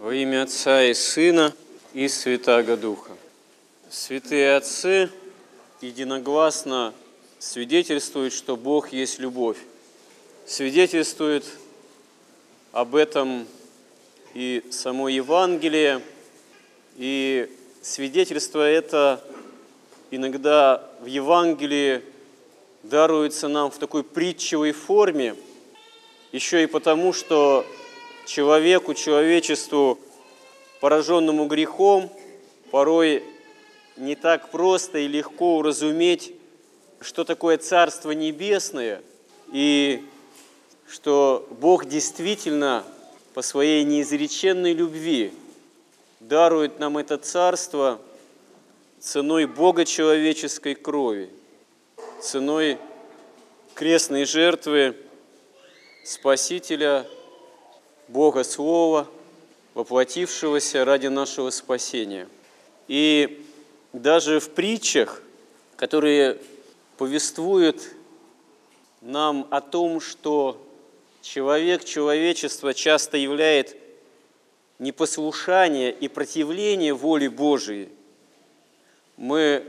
Во имя Отца и Сына и Святаго Духа. Святые Отцы единогласно свидетельствуют, что Бог есть любовь. Свидетельствует об этом и само Евангелие, и свидетельство это иногда в Евангелии даруется нам в такой притчевой форме, еще и потому, что человечеству, пораженному грехом, порой не так просто и легко уразуметь, что такое Царство Небесное, и что Бог действительно по своей неизреченной любви дарует нам это Царство ценой богочеловеческой крови, ценой крестной жертвы Спасителя, Бога Слова, воплотившегося ради нашего спасения. И даже в притчах, которые повествуют нам о том, что человечество часто являет непослушание и противление воле Божией, мы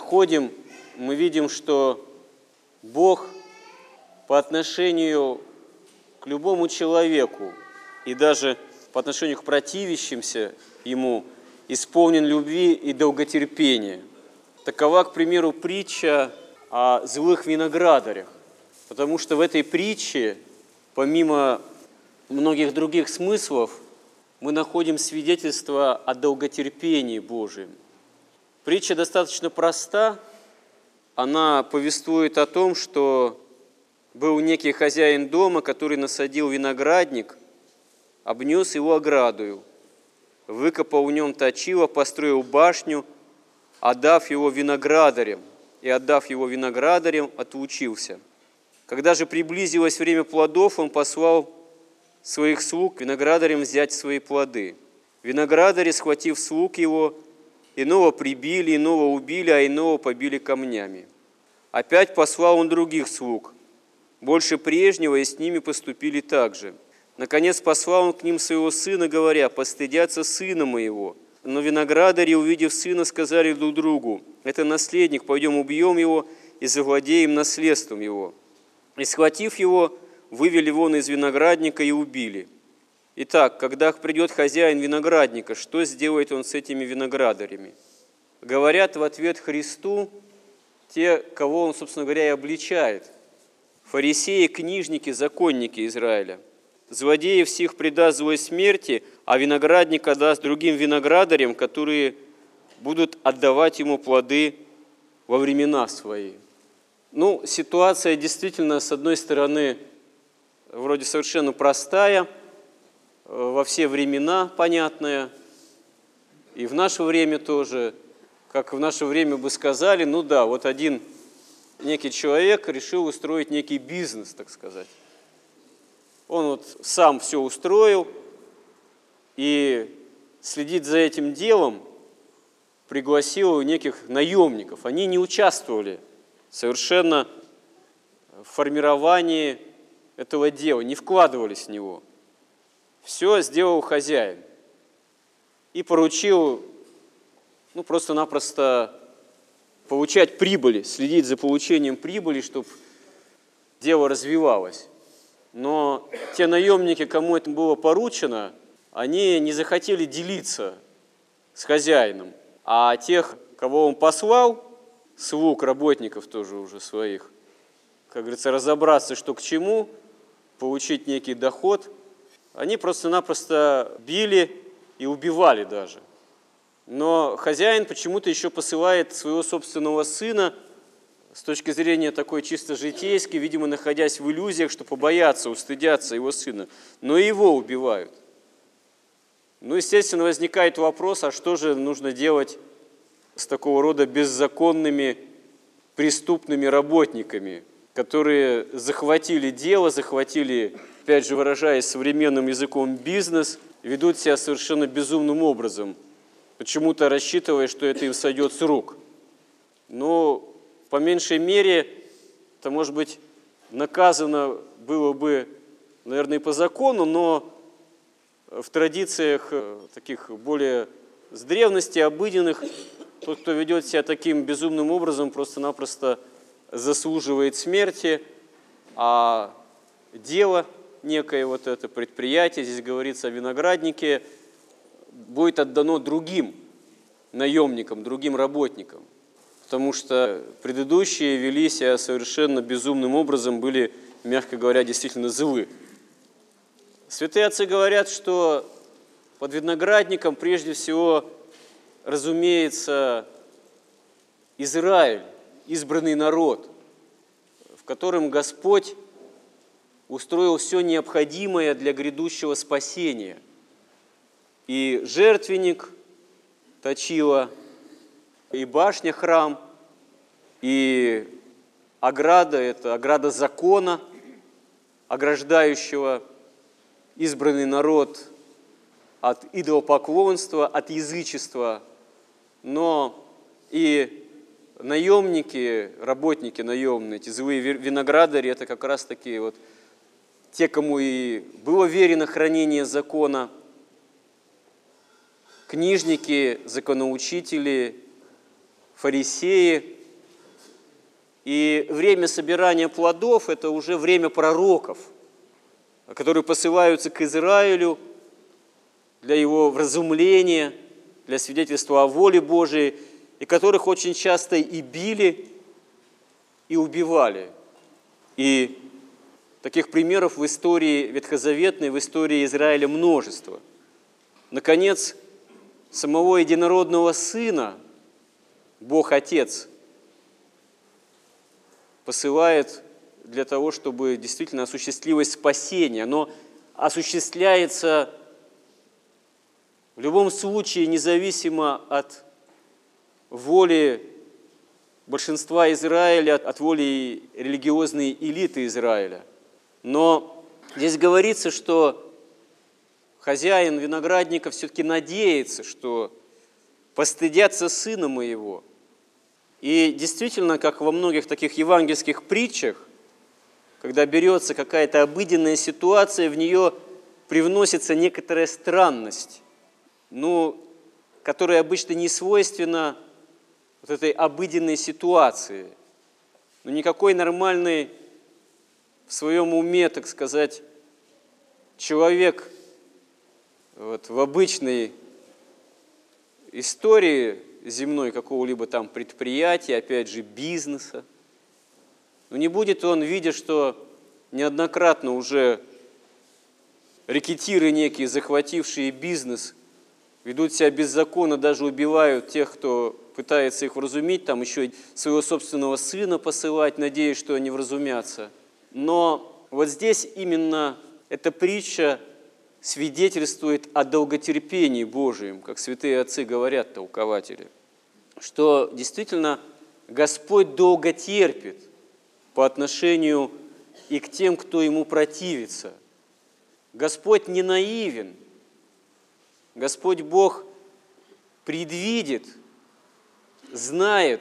видим, что Бог по отношению к любому человеку и даже по отношению к противящимся Ему исполнен любви и долготерпения. Такова, к примеру, притча о злых виноградарях, потому что в этой притче, помимо многих других смыслов, мы находим свидетельство о долготерпении Божьем. Притча достаточно проста, она повествует о том, что был некий хозяин дома, который насадил виноградник, обнес его оградою, выкопал в нем точило, построил башню, отдав его виноградарям, отлучился. Когда же приблизилось время плодов, он послал своих слуг виноградарям взять свои плоды. Виноградари, схватив слуг его, иного прибили, иного убили, а иного побили камнями. Опять послал он других слуг, больше прежнего, и с ними поступили так же. Наконец послал он к ним своего сына, говоря: «Постыдятся сына моего». Но виноградари, увидев сына, сказали друг другу: «Это наследник, пойдем убьем его и завладеем наследством его». И, схватив его, вывели вон из виноградника и убили. Итак, когда придет хозяин виноградника, что сделает он с этими виноградарями? Говорят в ответ Христу те, кого он, собственно говоря, и обличает: фарисеи, книжники, законники Израиля. Злодеев всех предаст злой смерти, а виноградник отдаст другим виноградарям, которые будут отдавать ему плоды во времена свои. Ситуация действительно, с одной стороны, вроде совершенно простая, во все времена понятная, и в наше время тоже, как в наше время бы сказали, вот один некий человек решил устроить некий бизнес, так сказать. Он сам все устроил и следит за этим делом, пригласил неких наемников. Они не участвовали совершенно в формировании этого дела, не вкладывались в него. Все сделал хозяин и поручил просто-напросто получать прибыли, следить за получением прибыли, чтобы дело развивалось. Но те наемники, кому это было поручено, они не захотели делиться с хозяином. А тех, кого он послал, слуг, работников тоже уже своих, как говорится, разобраться, что к чему, получить некий доход, они просто-напросто били и убивали даже. Но хозяин почему-то еще посылает своего собственного сына, с точки зрения такой чисто житейской, видимо, находясь в иллюзиях, что побоятся, устыдятся его сына, но и его убивают. Естественно, возникает вопрос, а что же нужно делать с такого рода беззаконными, преступными работниками, которые захватили дело, захватили, опять же, выражаясь современным языком, бизнес, ведут себя совершенно безумным образом, почему-то рассчитывая, что это им сойдет с рук. По меньшей мере, это, может быть, наказано было бы, наверное, и по закону, но в традициях таких более с древности, обыденных, тот, кто ведет себя таким безумным образом, просто-напросто заслуживает смерти, а дело некое, вот это предприятие, здесь говорится о винограднике, будет отдано другим наемникам, другим работникам, потому что предыдущие вели себя совершенно безумным образом, были, мягко говоря, действительно злы. Святые отцы говорят, что под виноградником прежде всего, разумеется, Израиль, избранный народ, в котором Господь устроил все необходимое для грядущего спасения. И жертвенник точила, и башня храм, и ограда – это ограда закона, ограждающего избранный народ от идолопоклонства, от язычества, но и наемники, работники наемные, эти злые виноградари, это как раз такие вот те, кому и было верено хранение закона, книжники, законоучители, фарисеи. И время собирания плодов – это уже время пророков, которые посылаются к Израилю для его вразумления, для свидетельства о воле Божией, и которых очень часто и били, и убивали. И таких примеров в истории ветхозаветной, в истории Израиля множество. Наконец, самого единородного Сына Бог Отец посылает для того, чтобы действительно осуществилось спасение. Оно осуществляется в любом случае независимо от воли большинства Израиля, от воли религиозной элиты Израиля. Но здесь говорится, что хозяин виноградника все-таки надеется, что постыдятся сына моего. И действительно, как во многих таких евангельских притчах, когда берется какая-то обыденная ситуация, в нее привносится некоторая странность, которая обычно не свойственна вот этой обыденной ситуации. Но никакой нормальный в своем уме, так сказать, человек вот, в обычной истории земной какого-либо там предприятия, опять же, бизнеса, но не будет он, видя, что неоднократно уже рэкетиры некие, захватившие бизнес, ведут себя беззаконно, даже убивают тех, кто пытается их вразумить, там еще своего собственного сына посылать, надеясь, что они вразумятся. Но вот здесь именно эта притча свидетельствует о долготерпении Божьем, как святые отцы говорят, толкователи, что действительно Господь долго терпит по отношению и к тем, кто Ему противится. Господь не наивен. Господь Бог предвидит, знает,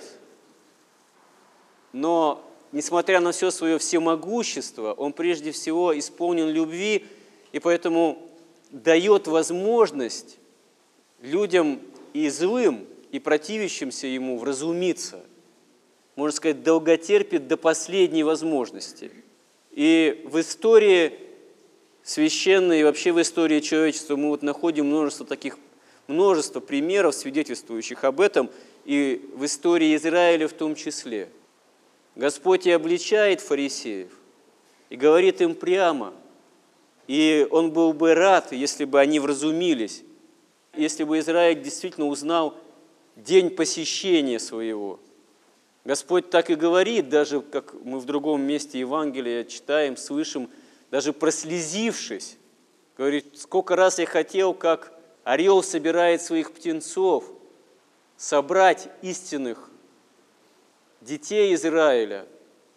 но, несмотря на все свое всемогущество, Он прежде всего исполнен любви, и поэтому дает возможность людям и злым, и противящимся Ему вразумиться. Можно сказать, долготерпит до последней возможности. И в истории священной, и вообще в истории человечества мы вот находим множество примеров, свидетельствующих об этом, и в истории Израиля в том числе. Господь и обличает фарисеев, и говорит им прямо, и Он был бы рад, если бы они вразумились, если бы Израиль действительно узнал день посещения своего. Господь так и говорит, даже как мы в другом месте Евангелия читаем, слышим, даже прослезившись, говорит, сколько раз я хотел, как орел собирает своих птенцов, собрать истинных детей Израиля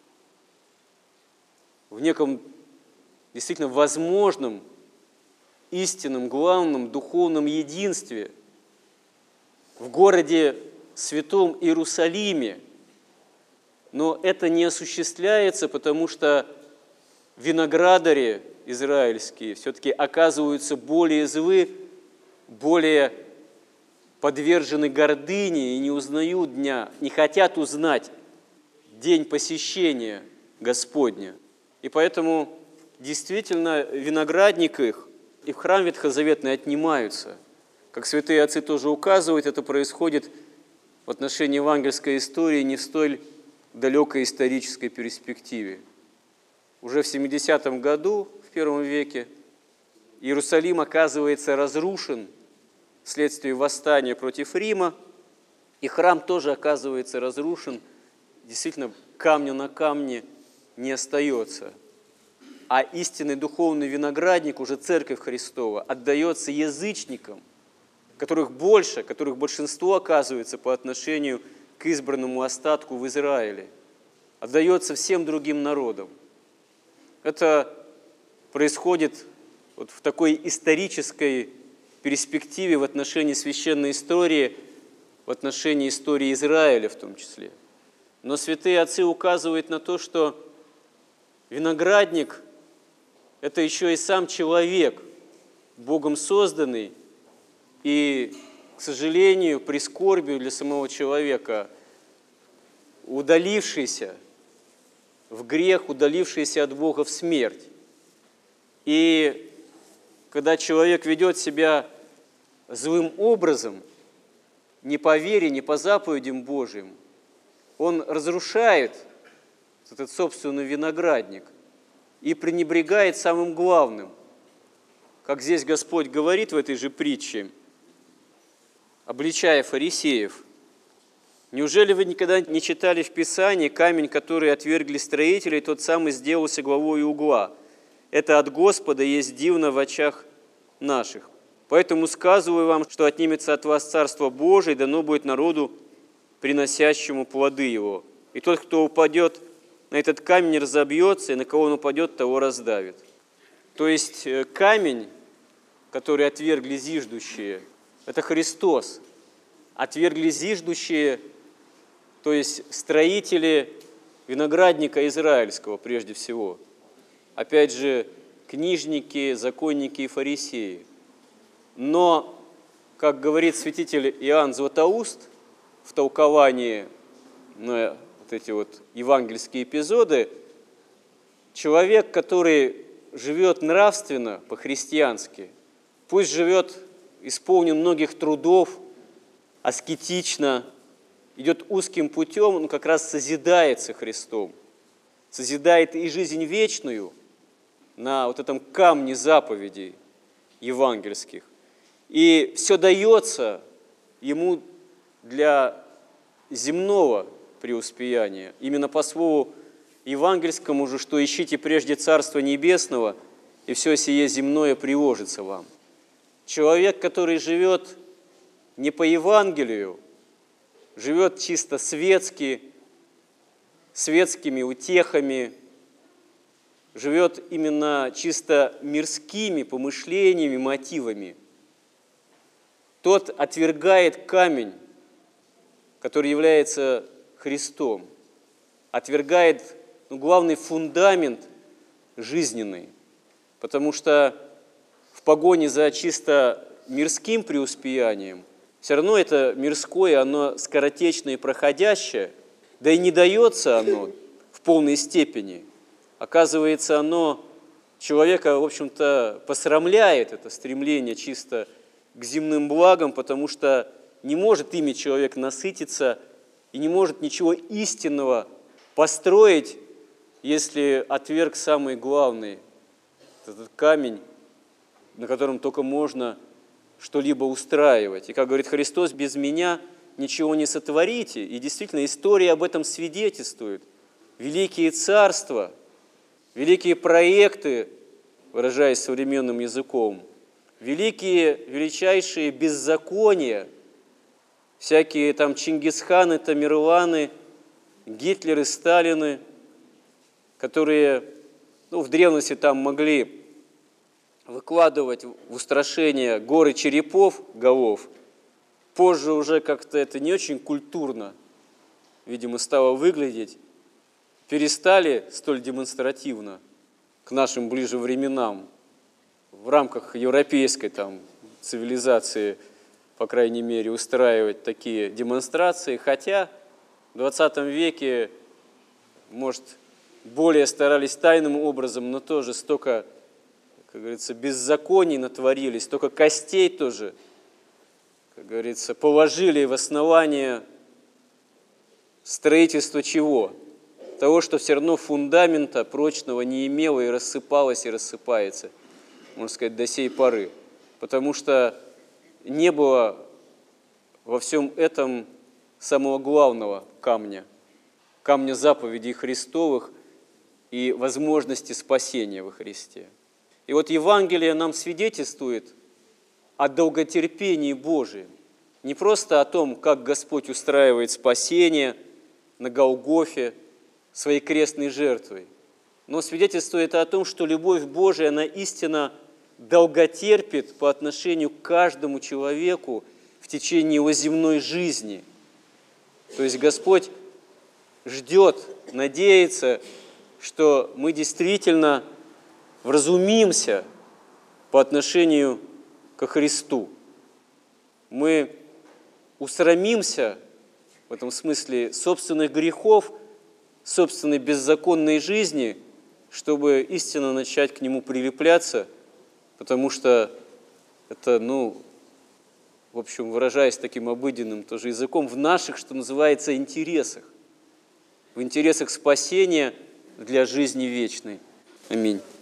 в неком действительно возможном, истинном, главном, духовном единстве в городе святом Иерусалиме. Но это не осуществляется, потому что виноградари, израильские все-таки оказываются более злы, более подвержены гордыне и не узнают дня, не хотят узнать день посещения Господня. И поэтому действительно виноградник их и в храм ветхозаветный отнимаются. Как святые отцы тоже указывают, это происходит в отношении евангельской истории не в столь далекой исторической перспективе. Уже в 70-м году, в первом веке, Иерусалим оказывается разрушен вследствие восстания против Рима, и храм тоже оказывается разрушен. Действительно, камня на камне не остается. А истинный духовный виноградник, уже Церковь Христова, отдается язычникам, которых больше, которых большинство оказывается по отношению к избранному остатку в Израиле, отдается всем другим народам. Это происходит вот в такой исторической перспективе в отношении священной истории, в отношении истории Израиля в том числе. Но святые отцы указывают на то, что виноградник – это еще и сам человек, Богом созданный, и, к сожалению, прискорбию для самого человека, удалившийся в грех, удалившийся от Бога в смерть. И когда человек ведет себя злым образом, не по вере, не по заповедям Божьим, он разрушает этот собственный виноградник и пренебрегает самым главным. Как здесь Господь говорит в этой же притче, обличая фарисеев: «Неужели вы никогда не читали в Писании: камень, который отвергли строители, тот самый сделался главой угла? Это от Господа есть дивно в очах наших. Поэтому сказываю вам, что отнимется от вас Царство Божие, и дано будет народу, приносящему плоды его. И тот, кто упадет на этот камень, разобьется, и на кого он упадет, того раздавит». То есть камень, который отвергли зиждущие, это Христос. Отвергли зиждущие, то есть строители виноградника израильского прежде всего. Опять же, книжники, законники и фарисеи. Но, как говорит святитель Иоанн Златоуст в толковании на вот эти вот евангельские эпизоды, человек, который живет нравственно, по-христиански, пусть живет исполнен многих трудов, аскетично, идет узким путем, он как раз созидается Христом, созидает и жизнь вечную на вот этом камне заповедей евангельских. И все дается ему для земного преуспеяния. Именно по слову евангельскому же, что ищите прежде Царства Небесного, и все сие земное приложится вам. Человек, который живет не по Евангелию, живет чисто светски, светскими утехами, живет именно чисто мирскими помышлениями, мотивами, тот отвергает камень, который является Христом, отвергает главный фундамент жизненный, потому что в погоне за чисто мирским преуспеянием все равно это мирское, оно скоротечное и проходящее, да и не дается оно в полной степени. Оказывается, оно человека, в общем-то, посрамляет, это стремление чисто к земным благам, потому что не может ими человек насытиться и не может ничего истинного построить, если отверг самый главный, этот камень, на котором только можно что-либо устраивать. И, как говорит Христос, без меня ничего не сотворите. И действительно, история об этом свидетельствует. Великие царства, великие проекты, выражаясь современным языком, величайшие беззакония, всякие там Чингисханы, Тамерланы, Гитлеры, Сталины, которые в древности там могли выкладывать в устрашение горы черепов, голов. Позже уже как-то это не очень культурно, видимо, стало выглядеть. Перестали столь демонстративно к нашим ближе временам в рамках европейской цивилизации, по крайней мере, устраивать такие демонстрации, хотя в 20 веке, может, более старались тайным образом, но тоже столько, как говорится, беззаконий натворили, столько костей тоже, как говорится, положили в основание строительства чего? Того, что все равно фундамента прочного не имело и рассыпалось, и рассыпается, можно сказать, до сей поры. Потому что не было во всем этом самого главного камня, камня заповедей Христовых и возможности спасения во Христе. И вот Евангелие нам свидетельствует о долготерпении Божием. Не просто о том, как Господь устраивает спасение на Голгофе своей крестной жертвой, но свидетельствует о том, что любовь Божия, она истинно долготерпит по отношению к каждому человеку в течение его земной жизни. То есть Господь ждет, надеется, что мы действительно вразумимся по отношению ко Христу. Мы усрамимся, в этом смысле, собственных грехов, собственной беззаконной жизни, чтобы истинно начать к Нему прилепляться, потому что это, в общем, выражаясь таким обыденным тоже языком, в наших, что называется, интересах, в интересах спасения для жизни вечной. Аминь.